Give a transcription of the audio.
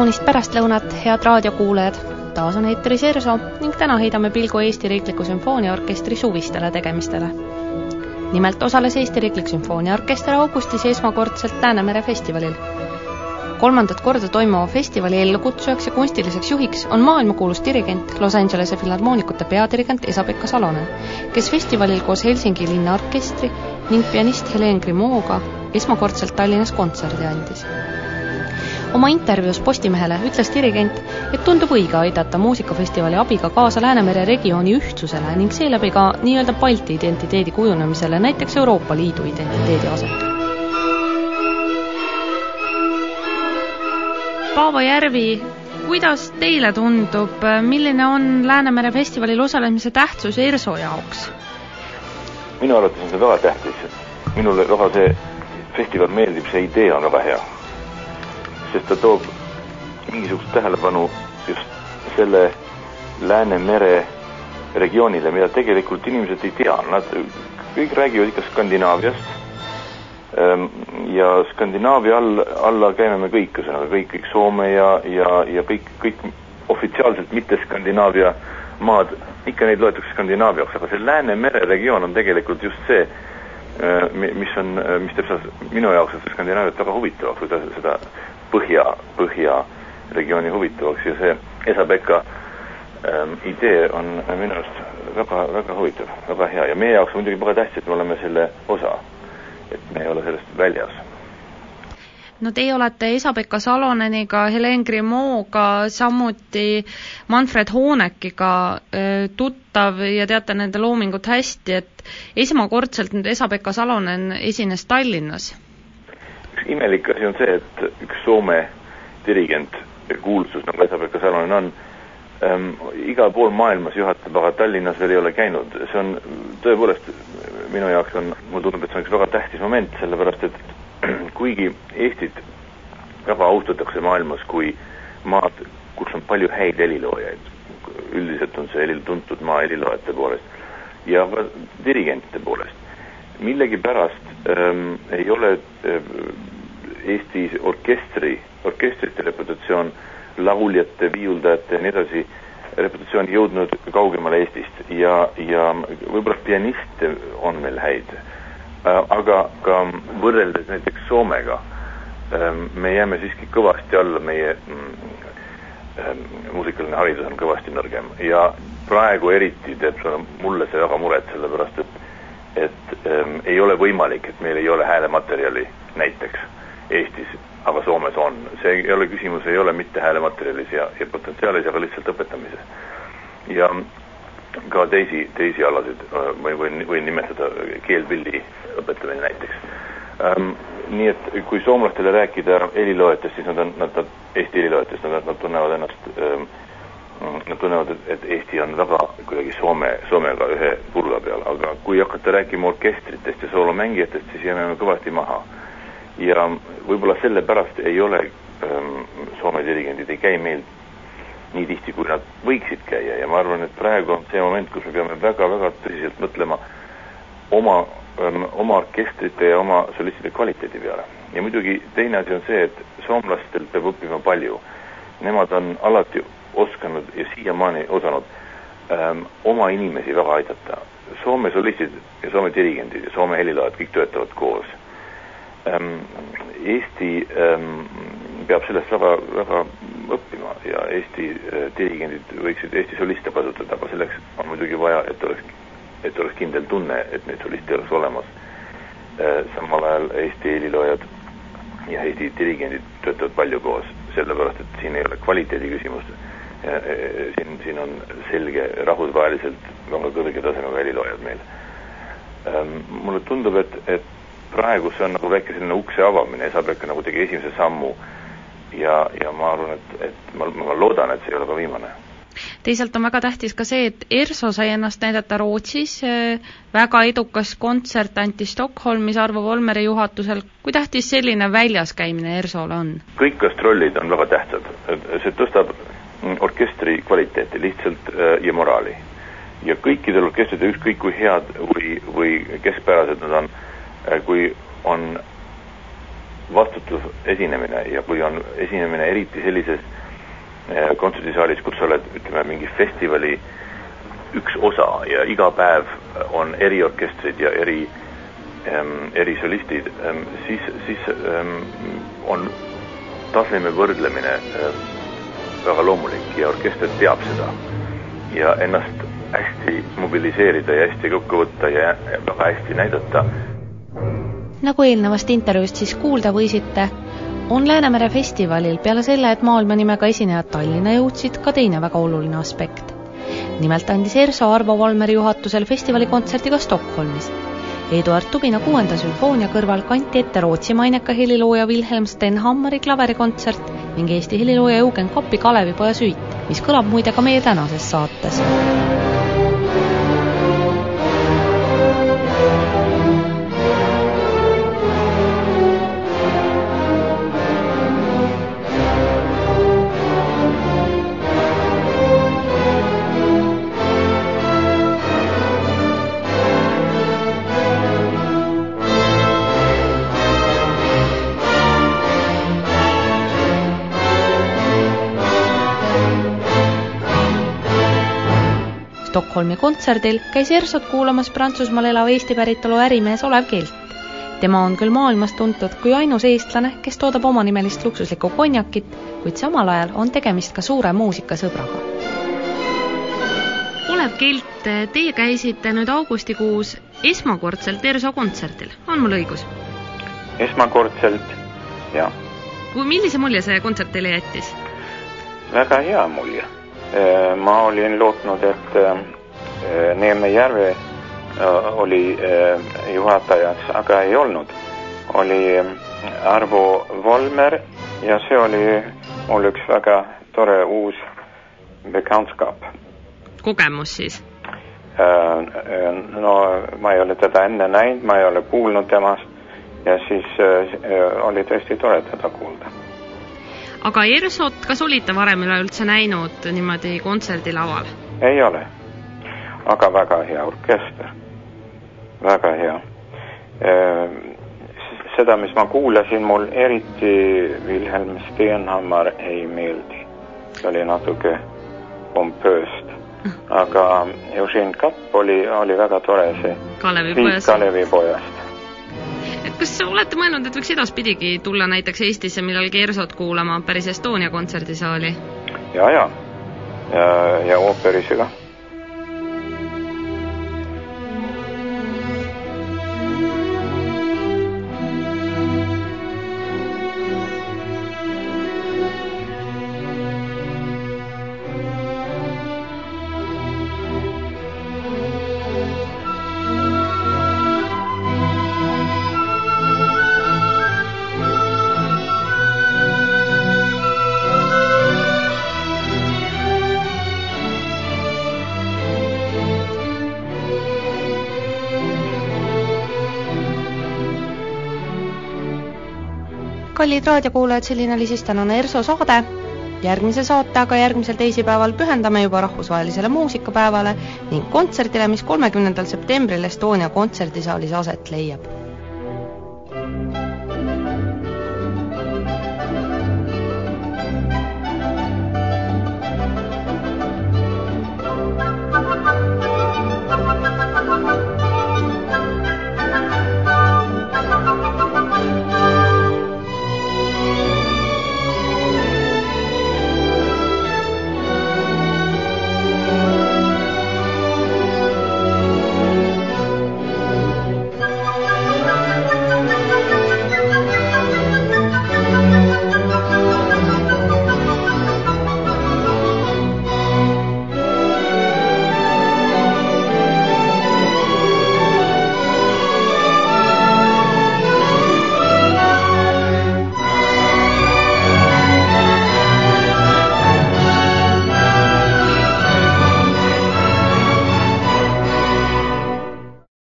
kaunist pärastlõunat, head raadiokuulajad. Taas on eetris ERSO ning täna heidame pilgu Eesti Riikliku Sümfooniaorkestri suvistele tegemistele. Nimelt osales Eesti Riiklik Sümfooniaorkester augustis esmakordselt Läänemere festivalil. 3. korda toimuva festivali ellukutsujaks ja kunstiliseks juhiks on maailmakuulus dirigent Los Angelese Filharmoonikute peadirigent Esa-Pekka Salonen, kes festivalil koos Helsingi linnaorkestri ning pianist Helen Grimaud'ga esmakordselt Tallinnas kontserdi andis. Oma intervjuus Postimehele ütles dirigent, et tundub õige aidata muusikafestivali abiga kaasa Läänemere regiooni ühtsusele ning seeläbi ka nii-öelda Balti identiteedi kujunemisele näiteks Euroopa Liidu identiteedi asemel. Paavo Järvi, kuidas teile tundub, milline on Läänemere festivalil osalemise tähtsus ERSO jaoks? Minu arvates on see väga tähtis. Minule väga see festival meeldib, see idee on väga hea. Sest ta toob mingisugust tähelepanu just selle Läänemere regioonile, mida tegelikult inimesed ei tea. Nad kõik räägivad ikka Skandinaaviast ja Skandinaavia alla käime me kõik Soome ja kõik ofitsiaalselt mitte Skandinaavia maad, ikka neid loetakse Skandinaaviaks, aga see Läänemere regioon on tegelikult just see, mis teeb minu jaoks Skandinaaviat väga huvitavaks, või seda põhja regiooni huvitavaks, ja see Esa-Pekka idee on minu arust väga, väga huvitav, väga hea, ja meie jaoks on muidugi väga tähtis, et me oleme selle osa, et me ei ole sellest väljas. No teie olete Esa-Pekka Saloneniga, Helen Grimaud'ga, samuti Manfred Honekiga tuttav ja teate nende loomingut hästi, et esmakordselt nüüd Esa-Pekka Salonen esines Tallinnas. Üks imelik asi on see, et üks Soome dirigent, kuulsus nagu Esa-Pekka Salonen on, igal pool maailmas juhatab, aga Tallinnas veel ei ole käinud. See on tõepoolest, minu jaoks mulle tundub, et see on üks väga tähtis moment, sellepärast, et kuigi Eestit väga austatakse maailmas kui maad, kus on palju häid heliloojaid, üldiselt on see tuntud maa heliloojate poolest ja ka dirigentide poolest, millegipärast ei ole Eesti orkestrite reputatsioon, lauljate, viiuldajate ja nii edasi reputatsioon jõudnud kaugemale Eestist ja võib-olla pianiste on meil häid. Aga ka võrreldes näiteks Soomega me jääme siiski kõvasti alla, meie muusikaline haridus on kõvasti nõrgem ja praegu eriti teeb mulle see väga muret, sellepärast et ei ole võimalik, et meil ei ole häälematerjali näiteks Eestis, aga Soomes on. See ei ole küsimus, ei ole mitte häälematerjalis ja potentsiaalis, aga lihtsalt õpetamises. Ja ka teisi alasid või nimetada keelpilli õpetamine näiteks. Nii et kui soomlastele rääkida heliloojatest, siis nad Eesti heliloojatest, nad tunnevad, et Eesti on väga kuidagi Soomega ühe pulga peal, aga kui hakata rääkima orkestritest ja soolomängijatest, siis jääme kõvasti maha. Ja võib-olla sellepärast ei ole Soome dirigendid ei käi meil nii tihti, kui nad võiksid käia ja ma arvan, et praegu on see moment, kus me peame väga-väga tõsiselt mõtlema oma orkestrite ja oma solistide kvaliteedi peale. Ja muidugi teine asi on see, et soomlastel peab õppima palju. Nemad on alati oskanud ja siiamaani osanud oma inimesi väga aidata. Soome solistid ja Soome dirigendid ja Soome heliloojad kõik töötavad koos. Eesti peab sellest väga õppima ja Eesti dirigendid võiksid Eesti soliste kasutada, aga selleks on muidugi vaja, et oleks kindel tunne, et neid soliste oleks olemas. Samal ajal Eesti heliloojad ja Eesti dirigendid töötavad palju koos, sellepärast, et siin ei ole kvaliteedi küsimust. Siin on selge rahvusvaheliselt väga kõrge tasemega heliloojad meil. Mulle tundub, et praegu see on nagu väike selline ukse avamine, Esa-Pekka nagu tegi esimese sammu ja ma arvan, et ma loodan, et see ei ole ka viimane. Teisalt on väga tähtis ka see, et ERSO sai ennast näidata Rootsis, väga edukas kontsert anti Stockholmis Arvo Volmeri juhatusel. Kui tähtis selline väljaskäimine ERSOle on? Kõik gastrollid on väga tähtsad. See tõstab orkestri kvaliteeti lihtsalt ja moraali. Ja kõikidel orkestride ükskõik kui head või keskpärased nad on, kui on vastutav esinemine ja kui on esinemine eriti sellises kontserdisaalis, kus sa oled, ütleme, mingi festivali üks osa ja iga päev on eri orkestrid ja eri solistid, siis on taseme võrdlemine väga loomulik ja orkester teab seda ja ennast hästi mobiliseerida ja hästi kokku võtta ja väga hästi näidata. Nagu eelnevast intervjuust siis kuulda võisite, on Läänemere festivalil peale selle, et maailma nimega esinejad Tallinna jõudsid, ka teine väga oluline aspekt. Nimelt andis ERSO Arvo Valmeri juhatusel festivalikontserti ka Stockholmis. Eduard Tubina 6. sümfoonia kõrval kanti ette Rootsi maineka helilooja Wilhelm Stenhammari klaverikontsert ning Eesti helilooja Eugen Kappi Kalevipoja süüt, mis kõlab muide ka meie tänases saates. Stockholmi kontserdil käis ERSOt kuulamas Prantsusmaal elav Eesti päritolu ärimees Olev Kelt. Tema on küll maailmas tuntud kui ainus eestlane, kes toodab omanimelist luksuslikku konjakit, kuid samal ajal on tegemist ka suure muusikasõbraga. Olev Kelt, teie käisite nüüd augustikuus esmakordselt ERSO kontserdil, on mul õigus? Esmakordselt, jah. Millise mulje see kontsert teile jättis? Väga hea mulje. Ma olin lootnud, et Neeme Järve oli juhatajaks, aga ei olnud. Oli Arvo Valmer ja see oli mul üks väga tore uus bekantskap. Kogemus siis? No, ma ei ole teda enne näinud, ma ei ole kuulnud temast ja siis oli tõesti tore teda kuulda. Aga ERSOt, kas olite varem üleüldse näinud niimoodi kontserdilaval? Ei ole, aga väga hea orkester, väga hea. Seda, mis ma kuulasin, mul eriti Wilhelm Stenhammar ei meeldi. See oli natuke pompööst, aga Eugen Kapp oli väga tore see Kalevipojast. Kas olete mõelnud, et võiks edaspidigi tulla näiteks Eestisse millalgi ERSOt kuulama päris Estonia kontserdisaali? Ja ooperisse ka. Kallid raadiokuulajad, selline oli siis tänane ERSO saade. Järgmise saate aga järgmisel teisipäeval pühendame juba rahvusvahelisele muusikapäevale ning kontserdile, mis 30. septembril Estonia kontserdisaalis aset leiab.